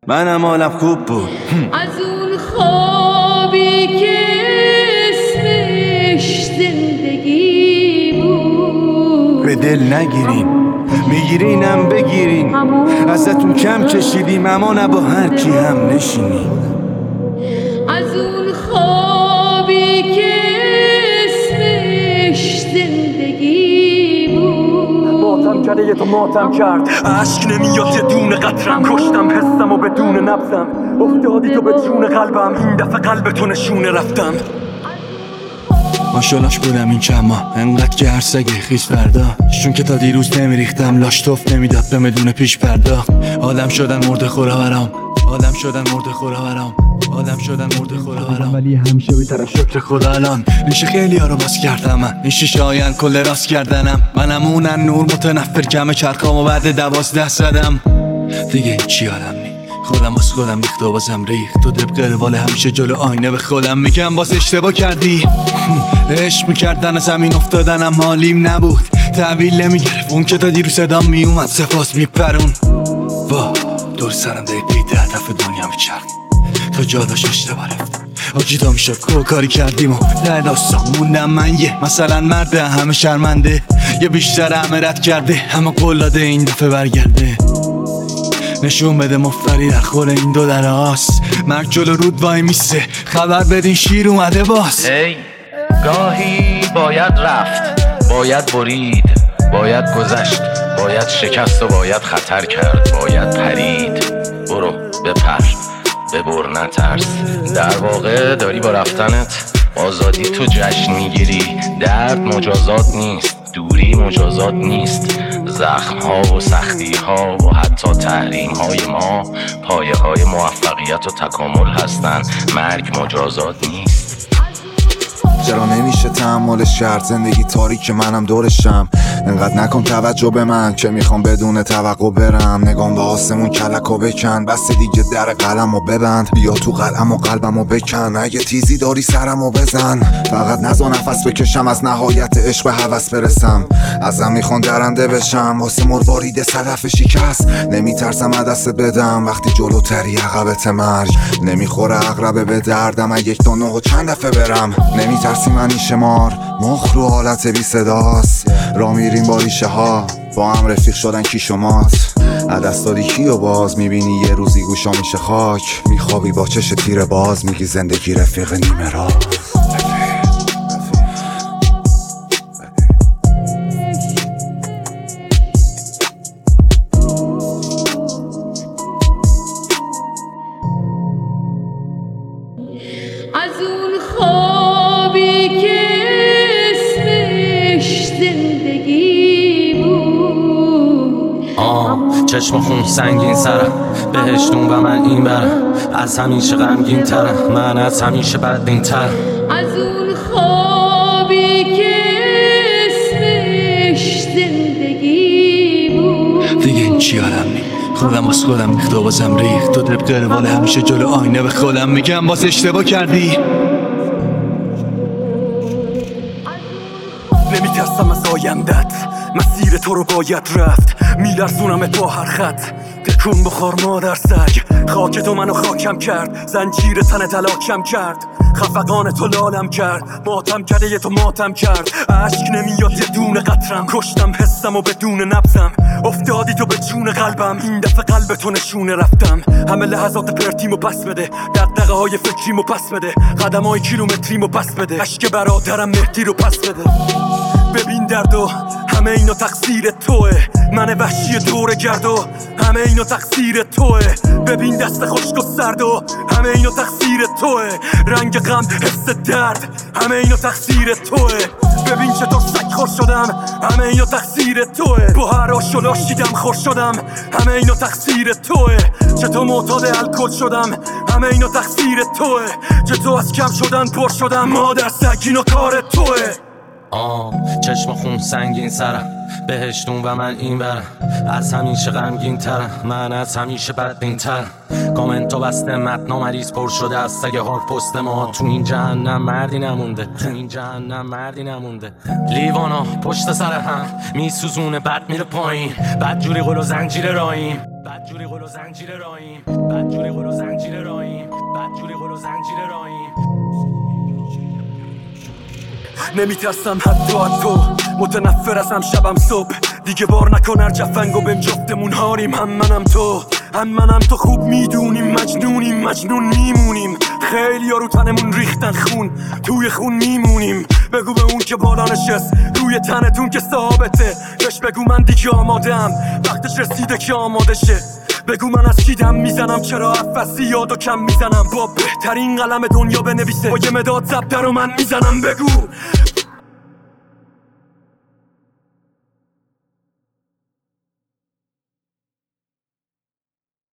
منم حالم خوب بود. از اون خوابی که اسمش زندگی بود به دل نگیرین، میگیرینم بگیرین، ازتون کم کشیدیم اما نه با هر کی هم نشینیم. از اون خوابی که اسمش زندگی بود ماتم کرده یه تو ماتم کرد، عشق نمیاد یه دونه قطرم، کشتم حسم و بدون نبضم، افتادی تو به جون قلبم، این دفعه قلب تو نشونه رفتم. ماشالاش بودم این چند ماه انقدر که هر سگه خیز فردا، چون که تا دیروز نمیریختم لاش توف نمیداد به مدونه پیش پرداخت. آدم شدن مرده خورا برام، آدم شدن مرده خورا برام، آدم شدن مرده خورا برام، ولی همیشه بی‌طرف شکر خدا. الان ریشه خیلی ها رو باز کردم من، این شیشه هاین کل راست کردنم، منم اونن نور متنفر کم چرخام و بعد 12 زدم دیگه این چی آدم نی، خودم باز خودم ریخت و بازم ریخت، تو طبق روال همیشه جلو آینه به خودم میگم باز اشتباه کردی. عشق میکردن از همین افتادنم حالیم نبود، تحویل نمیگرفت اون که تا دیرو صدام میومد سپاس میپرون. وا دور سرم دقیقی 10 دفعه دنیا میچرد تا جا داشت اشتباه رفت آجی تا میشه کاری کردیم و در داستان موندم من یه مثلا مرده همه شرمنده، یه بیشتر همه رد کرده همه قول داده این دفعه برگرده، نشون بده مفتری در خور این دو در هاست، مرگ جلو رود وای میسته خبر بدین شیر اومده باز. هی گاهی باید رفت، باید برید، باید گذشت، باید شکست و باید خطر کرد، باید پرید. برو بپر ببر نترس، در واقع داری با رفتنت آزادی تو جشن میگیری. درد مجازات نیست، دوری مجازات نیست، زخم ها و سختی ها و حتی تحریم های ما پایه های موفقیت و تکامل هستن. مرگ مجازات نیست. چرا نمیشه تحملش کرد؟ زندگی تاریک منم دورشم، انقدر نکن توجه به من که میخوام بدون توقع برم، نگام به آسمون کلکو بکن، بس دیگه در قلمو ببند، بیا تو قلم و قلبمو بکن، اگه تیزی داری سرمو بزن، فقط نزا نفس بکشم از نهایت عشق به هوس برسم، ازم میخوان درنده بشم واسه مروارید صدف شکست، نمیترسم دست بدم وقتی جلوتری عقبت مرگ، نمیخوره عقربه به دردم اگه 1 تا 9 و چند دفعه برم، نمیترسی منی شمار مخ رو حالت بی صداست، را میریم با ریشه ها با هم رفیق شدن کی شمات، عدست دادی کی و باز میبینی یه روزی گوشا میشه خاک، میخوابی با چش تیر باز میگی زندگی رفیق نیمه راز. از اون خوابی که اسمش زندگی بود چشم خون سنگین سرم، بهش نون و من این برم، از همیشه غمگین ترم، من از همیشه بدبین ترم. از اون خوابی که اسمش زندگی بود دیگه این چی آدم نی، خودم باز خودم ریخت و بازم ریخت، تو طبق روال همیشه جلو آینه به خودم میگم باز اشتباه کردی. نمیترسم از آیندت، مسیر تو رو باید رفت، میلرزونمت با هر خط، تکون بخور مادر سگ، خاک تو منو خاکم کرد، زنجیر تن تلاکم کرد، خفقان تو لالم کرد، ماتم کرده یه تو ماتم کرد، عشق نمیاد یه دونه قطرم، کشتم حسم و بدون نبضم، افتادی تو به جون قلبم، این دفعه قلب تو نشونه رفتم، همه لحظات پرتیمو پس بده، دغدغه های فکریمو پس بده، قدم های کیلومتریمو پس بده، عشق برادرم مهدی رو پس بده. ببین دردو همه اینو تقصیر توه، من وحشی دور گردو همه اینو تقصیر توه، ببین دست خشک و سردو همه اینو تقصیر توه، رنگ غم حس درد همه اینو تقصیر توه، ببین چطور سگ خور شدم همه اینو تقصیر توه، با هر آش و لاشیدم خور شدم همه اینو تقصیر توه، چطور معتاد الکل شدم همه اینو تقصیر توه، چطور از کم شدن پر شدم مادر سگ اینو کار توه. چشم خون سنگین سرم، بهشتون و من این برم، از همیشه غمگین ترم، من از همیشه بدبین ترم. کامنتو بسته متنا مریض پر شده از سگ هار پست ما. تو این جهنم مردی نمونده، تو این جهنم مردی نمونده. لیوانا پشت سر هم میسوزونه بد میره پایین، بدجوری قل و زنجیر راییم، بدجوری قل و زنجیر راییم، بدجوری قل و زنجیر راییم، بدجوری قل و زنجیر راییم. نمیترسم حتی از تو، متنفر ازم شبم صبح. دیگه بار نکن هر جفنگو بهم جفتمون هاریم. هم منم تو خوب میدونیم مجنونیم، مجنون میمونیم. خیلی ها رو تنمون ریختن خون، توی خون میمونیم. بگو به اون که بالا نشست روی تنتون که ثابته، بهش بگو من دیگه آمادم، وقتش رسیده که آماده شه. بگو من از کی دم میزنم، چرا افسی یاد و کم میزنم. با بهترین قلم دنیا بنویسه، با یه مداد زبده رو من میزنم. بگو